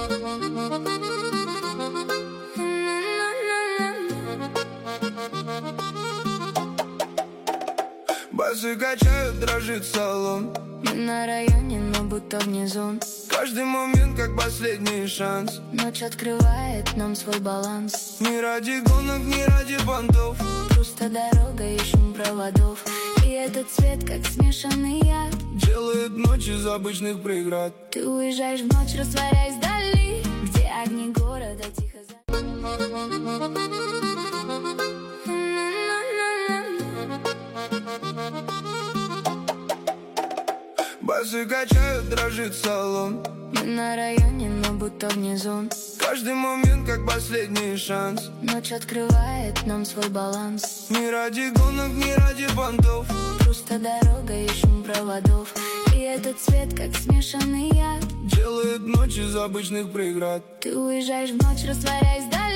Басы качают, дрожит салон. Мы на районе, но будто вне зон. Каждый момент как последний шанс. Ночь открывает нам свой баланс. Не ради гонок, не ради понтов. Просто дорога и шум проводов. И этот цвет, как смешанный яд, делает ночь из обычных преград. Ты уезжаешь в ночь, растворяясь вдали, где огни города тихо Басы качают, дрожит салон. Мы на районе, но будто вне зон. Каждый момент как последний шанс. Ночь открывает нам свой баланс. Не ради гонок, не ради понтов. Просто дорога и шум проводов. И этот цвет, как смешанный яд, делает ночь из обычных преград. Ты уезжаешь в ночь, растворяясь вдали,